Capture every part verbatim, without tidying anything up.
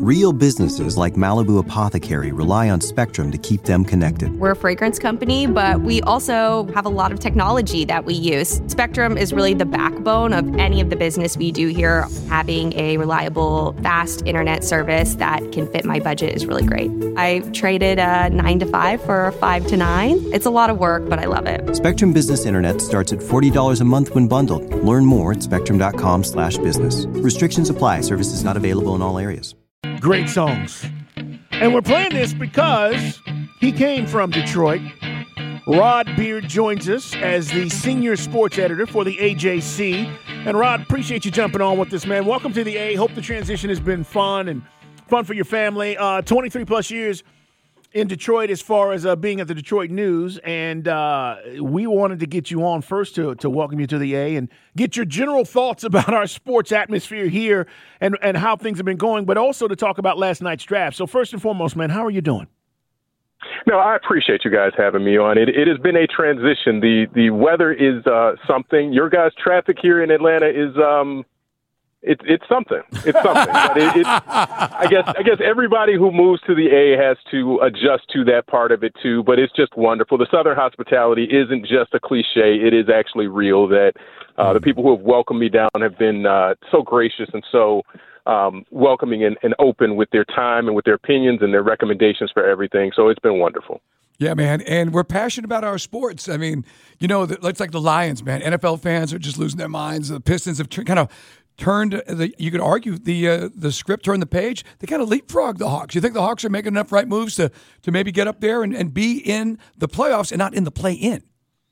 Real businesses like Malibu Apothecary rely on Spectrum to keep them connected. We're a fragrance company, but we also have a lot of technology that we use. Spectrum is really the backbone of any of the business we do here. Having a reliable, fast internet service that can fit my budget is really great. I traded a nine to five for a five to nine. It's a lot of work, but I love it. Spectrum Business Internet starts at forty dollars a month when bundled. Learn more at spectrum.com slash business. Restrictions apply. Services not available in all areas. Great songs. And we're playing this because he came from Detroit. Rod Beard joins us as the senior sports editor for the A J C. And Rod, appreciate you jumping on with this, man. Welcome to the A. Hope the transition has been fun and fun for your family. Uh, twenty-three plus years in Detroit as far as uh, being at the Detroit News. And uh, we wanted to get you on first to, to welcome you to the A and get your general thoughts about our sports atmosphere here and, and how things have been going, but also to talk about last night's draft. So first and foremost, man, how are you doing? No, I appreciate you guys having me on. It, it has been a transition. The the weather is uh, something. Your guys' traffic here in Atlanta is um, it's it's something. It's something. But it, it, I guess I guess everybody who moves to the A has to adjust to that part of it too. But it's just wonderful. The Southern hospitality isn't just a cliche. It is actually real. That uh, the people who have welcomed me down have been uh, so gracious and so um, welcoming and, and open with their time and with their opinions and their recommendations for everything. So it's been wonderful. Yeah, man, and we're passionate about our sports. I mean, you know, it's like the Lions, man. N F L fans are just losing their minds. The Pistons have tr- kind of turned, the, you could argue, the uh, the script turned the page. They kind of leapfrogged the Hawks. You think the Hawks are making enough right moves to, to maybe get up there and, and be in the playoffs and not in the play-in?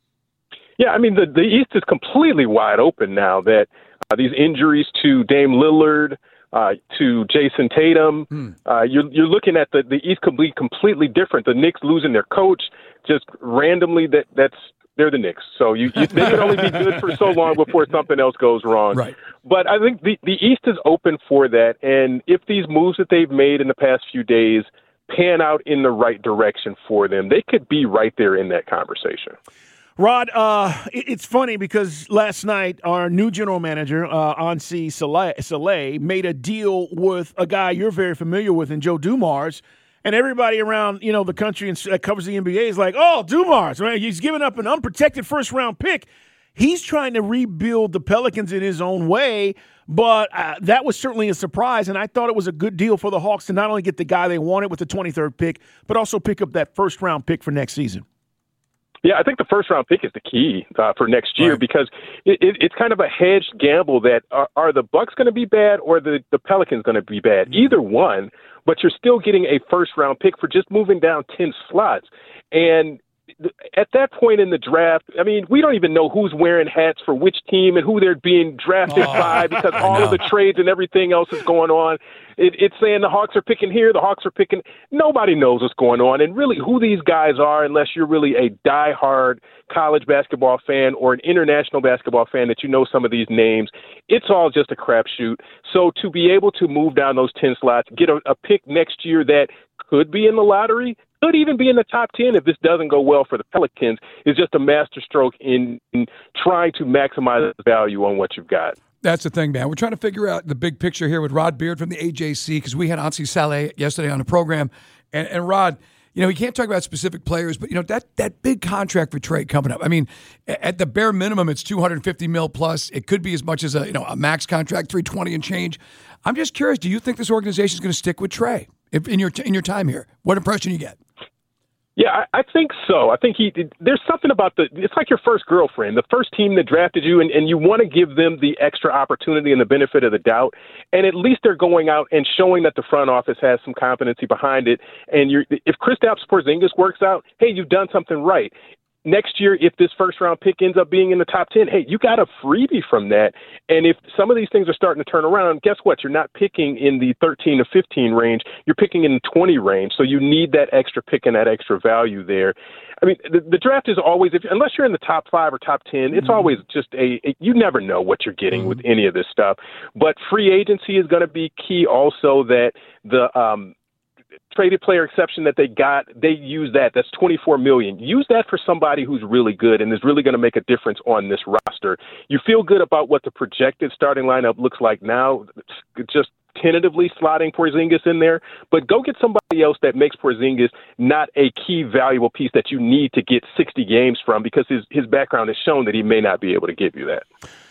Yeah, I mean, the, the East is completely wide open now that uh, these injuries to Dame Lillard, Uh, to Jason Tatum, hmm. uh, you're, you're looking at the, the East could be completely different. The Knicks losing their coach just randomly. That that's they're the Knicks, so you, you they can only be good for so long before something else goes wrong. Right. But I think the, the East is open for that, and if these moves that they've made in the past few days pan out in the right direction for them, they could be right there in that conversation. Rod, uh, it's funny because last night our new general manager, uh, Ansi Saleh, made a deal with a guy you're very familiar with in Joe Dumars, and everybody around you know the country and that covers the N B A is like, oh, Dumars, right? He's giving up an unprotected first-round pick. He's trying to rebuild the Pelicans in his own way, but uh, that was certainly a surprise, and I thought it was a good deal for the Hawks to not only get the guy they wanted with the twenty-third pick, but also pick up that first-round pick for next season. Yeah, I think the first round pick is the key uh, for next year right. because it, it, it's kind of a hedged gamble that are, are the Bucks going to be bad or the, the Pelicans going to be bad? Mm-hmm. Either one, but you're still getting a first round pick for just moving down ten slots. And at that point in the draft, I mean, we don't even know who's wearing hats for which team and who they're being drafted oh, by because all of the trades and everything else is going on. It, it's saying the Hawks are picking here, the Hawks are picking. Nobody knows what's going on and really who these guys are unless you're really a diehard college basketball fan or an international basketball fan that you know some of these names. It's all just a crapshoot. So to be able to move down those ten slots, get a, a pick next year that could be in the lottery, could even be in the top ten if this doesn't go well for the Pelicans, is just a masterstroke in, in trying to maximize the value on what you've got. That's the thing, man. We're trying to figure out the big picture here with Rod Beard from the A J C because we had Ansi Saleh yesterday on the program. And, and Rod, you know, we can't talk about specific players, but, you know, that that big contract for Trae coming up. I mean, at the bare minimum, it's two hundred fifty mil plus. It could be as much as a, you know, a max contract, three twenty and change. I'm just curious, do you think this organization is going to stick with Trae if, in your in your time here? What impression you get? Yeah, I, I think so. I think he. There's something about the. It's like your first girlfriend, the first team that drafted you, and, and you want to give them the extra opportunity and the benefit of the doubt. And at least they're going out and showing that the front office has some competency behind it. And you're, if Kristaps Porzingis works out, hey, you've done something right. Next year, if this first-round pick ends up being in the top ten, hey, you got a freebie from that. And if some of these things are starting to turn around, guess what? You're not picking in the thirteen to fifteen range. You're picking in the twenty range. So you need that extra pick and that extra value there. I mean, the, the draft is always, if, unless you're in the top five or top ten, it's mm-hmm. always just a, a – you never know what you're getting mm-hmm. with any of this stuff. But free agency is going to be key also, that the um, – traded player exception that they got, they use that. That's twenty-four million dollars. Use that for somebody who's really good and is really going to make a difference on this roster. You feel good about what the projected starting lineup looks like now. Just tentatively slotting Porzingis in there, but go get somebody else that makes Porzingis not a key valuable piece that you need to get sixty games from, because his, his background has shown that he may not be able to give you that.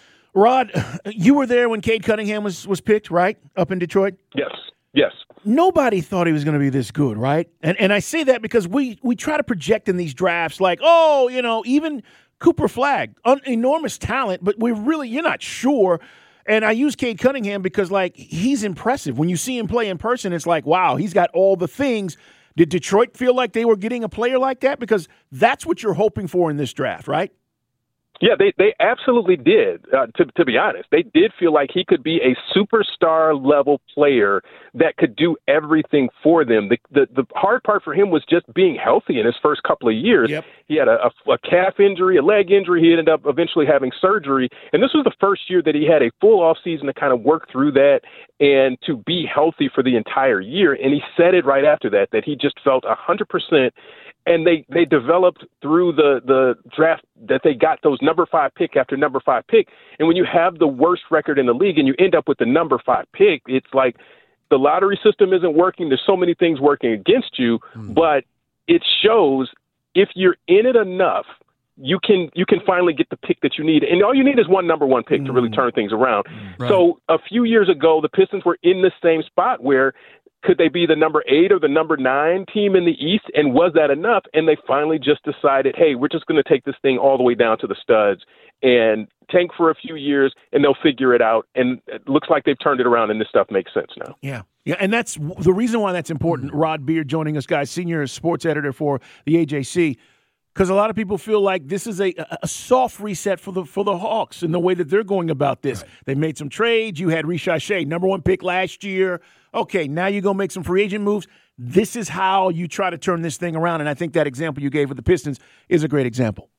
Rod, you were there when Cade Cunningham was, was picked, right, up in Detroit? Yes, yes. Nobody thought he was going to be this good, right? And and I say that because we, we try to project in these drafts like, oh, you know, even Cooper Flagg, un- enormous talent, but we're really, you're not sure. And I use Cade Cunningham because, like, he's impressive. When you see him play in person, it's like, wow, he's got all the things. Did Detroit feel like they were getting a player like that? Because that's what you're hoping for in this draft, right? Yeah, they, they absolutely did, uh, to, to be honest. They did feel like he could be a superstar-level player that could do everything for them. The, the the hard part for him was just being healthy in his first couple of years. Yep. He had a, a, a calf injury, a leg injury. He ended up eventually having surgery. And this was the first year that he had a full offseason to kind of work through that and to be healthy for the entire year. And he said it right after that, that he just felt one hundred percent. And they, they developed through the, the draft that they got those number five pick after number five pick. And when you have the worst record in the league and you end up with the number five pick, it's like the lottery system isn't working. There's so many things working against you, mm. but it shows if you're in it enough, you can you can finally get the pick that you need. And all you need is one number one pick mm. to really turn things around. Right. So a few years ago, the Pistons were in the same spot where could they be the number eight or the number nine team in the East? And was that enough? And they finally just decided, hey, we're just going to take this thing all the way down to the studs and tank for a few years, and they'll figure it out. And it looks like they've turned it around, and this stuff makes sense now. Yeah. Yeah, and that's the reason why that's important. Rod Beard joining us, guys, senior sports editor for the A J C, because a lot of people feel like this is a, a soft reset for the for the Hawks in the way that they're going about this. Right. They made some trades. You had Rishai Shea, number one pick last year. Okay, now you're going to make some free agent moves. This is how you try to turn this thing around, and I think that example you gave with the Pistons is a great example.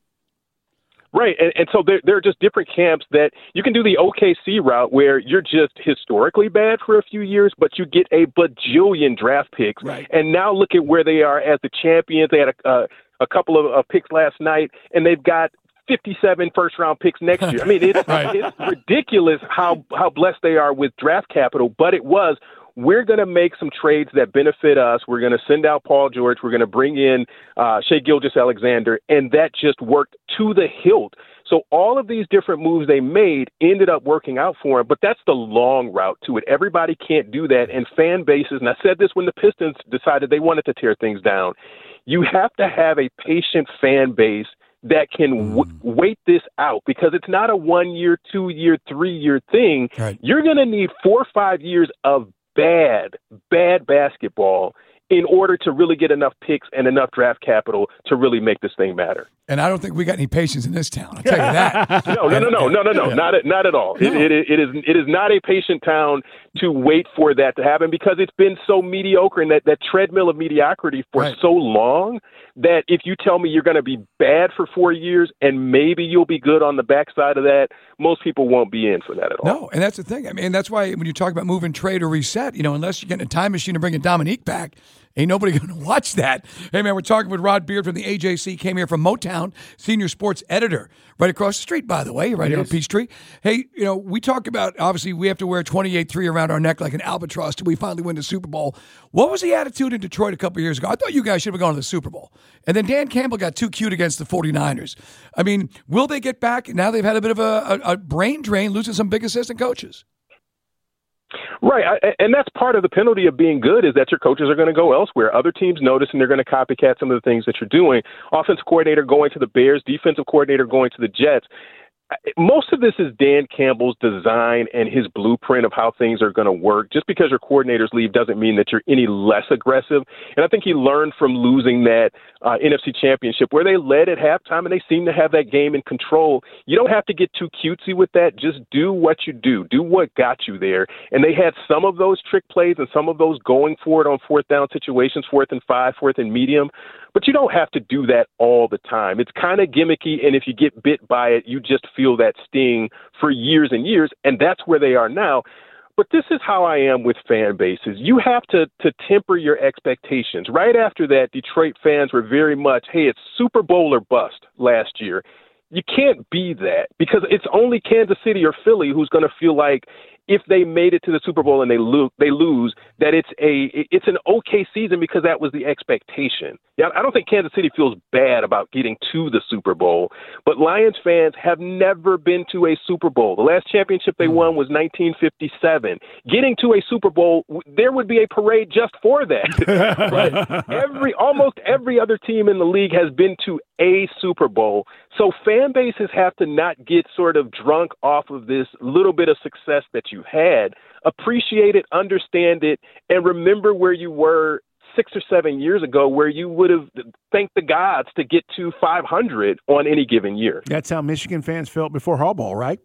Right, and, and so there, there are just different camps that you can do the O K C route where you're just historically bad for a few years, but you get a bajillion draft picks. Right. And now look at where they are as the champions. They had a, uh, a couple of uh, picks last night, and they've got fifty-seven first-round picks next year. I mean, it's, right. it's ridiculous how, how blessed they are with draft capital, but it was – we're going to make some trades that benefit us. We're going to send out Paul George. We're going to bring in uh, Shai Gilgeous-Alexander, and that just worked to the hilt. So all of these different moves they made ended up working out for them, but that's the long route to it. Everybody can't do that, and fan bases, and I said this when the Pistons decided they wanted to tear things down, you have to have a patient fan base that can w- wait this out, because it's not a one-year, two-year, three-year thing. Right. You're going to need four or five years of bad, bad basketball in order to really get enough picks and enough draft capital to really make this thing matter. And I don't think we got any patience in this town. I'll tell you that. no, no, no, no, no, no, no, not at, not at all. No. It, it, it is it is not a patient town to wait for that to happen, because it's been so mediocre and that, that treadmill of mediocrity for right. so long that if you tell me you're going to be bad for four years and maybe you'll be good on the backside of that, most people won't be in for that at all. No, and that's the thing. I mean, that's why when you talk about move and trade or reset, you know, unless you're getting a time machine and bringing Dominique back, ain't nobody going to watch that. Hey, man, we're talking with Rod Beard from the A J C, came here from Motown, senior sports editor, right across the street, by the way, right here on Peachtree. Hey, you know, we talk about, obviously, we have to wear twenty-eight three around our neck like an albatross till we finally win the Super Bowl. What was the attitude in Detroit a couple years ago? I thought you guys should have gone to the Super Bowl. And then Dan Campbell got too cute against the 49ers. I mean, will they get back? Now they've had a bit of a, a, a brain drain, losing some big assistant coaches. Right, I, and that's part of the penalty of being good, is that your coaches are going to go elsewhere. Other teams notice, and they're going to copycat some of the things that you're doing. Offensive coordinator going to the Bears, defensive coordinator going to the Jets. Most of this is Dan Campbell's design and his blueprint of how things are going to work. Just because your coordinators leave doesn't mean that you're any less aggressive. And I think he learned from losing that uh, N F C Championship where they led at halftime and they seem to have that game in control. You don't have to get too cutesy with that. Just do what you do. Do what got you there. And they had some of those trick plays and some of those going for it on fourth down situations, fourth and five, fourth and medium. But you don't have to do that all the time. It's kind of gimmicky, and if you get bit by it, you just feel that sting for years and years, and that's where they are now. But this is how I am with fan bases. You have to, to temper your expectations. Right after that, Detroit fans were very much, hey, it's Super Bowl or bust last year. You can't be that, because it's only Kansas City or Philly who's going to feel like if they made it to the Super Bowl and they lose, they lose, that it's a it's an okay season because that was the expectation. Yeah, I don't think Kansas City feels bad about getting to the Super Bowl, but Lions fans have never been to a Super Bowl. The last championship they won was nineteen fifty-seven. Getting to a Super Bowl, there would be a parade just for that. But every almost every other team in the league has been to a Super Bowl. So fan bases have to not get sort of drunk off of this little bit of success that you had. Appreciate it, understand it, and remember where you were six or seven years ago where you would have thanked the gods to get to five hundred on any given year. That's how Michigan fans felt before Harbaugh, right?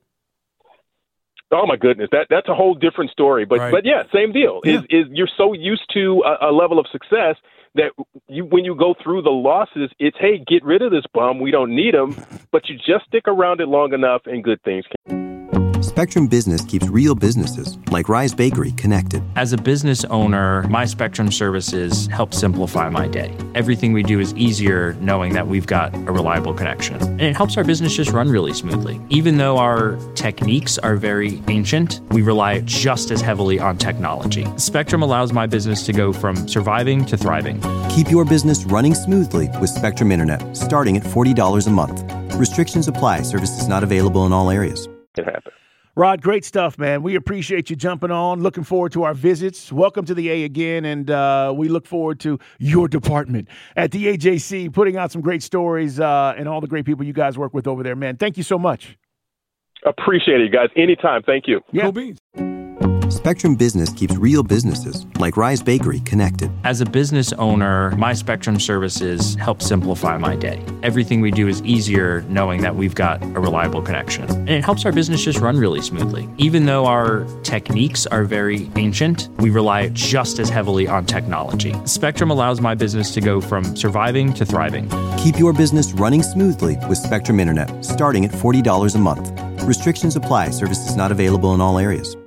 Oh my goodness, that that's a whole different story. But right. but yeah, same deal. Yeah. Is is you're so used to a, a level of success that you when you go through the losses, it's hey, get rid of this bum. We don't need him. But you just stick around it long enough, and good things can. Spectrum Business keeps real businesses, like Rise Bakery, connected. As a business owner, my Spectrum services help simplify my day. Everything we do is easier knowing that we've got a reliable connection. And it helps our business just run really smoothly. Even though our techniques are very ancient, we rely just as heavily on technology. Spectrum allows my business to go from surviving to thriving. Keep your business running smoothly with Spectrum Internet, starting at forty dollars a month. Restrictions apply. Services not available in all areas. It happen. Rod, great stuff, man. We appreciate you jumping on. Looking forward to our visits. Welcome to the A again, and uh, we look forward to your department at the A J C, putting out some great stories uh, and all the great people you guys work with over there, man. Thank you so much. Appreciate it, guys. Anytime. Thank you. Yeah. Cool beans. Spectrum Business keeps real businesses, like Rise Bakery, connected. As a business owner, my Spectrum services help simplify my day. Everything we do is easier knowing that we've got a reliable connection. And it helps our business just run really smoothly. Even though our techniques are very ancient, we rely just as heavily on technology. Spectrum allows my business to go from surviving to thriving. Keep your business running smoothly with Spectrum Internet, starting at forty dollars a month. Restrictions apply. Services not available in all areas.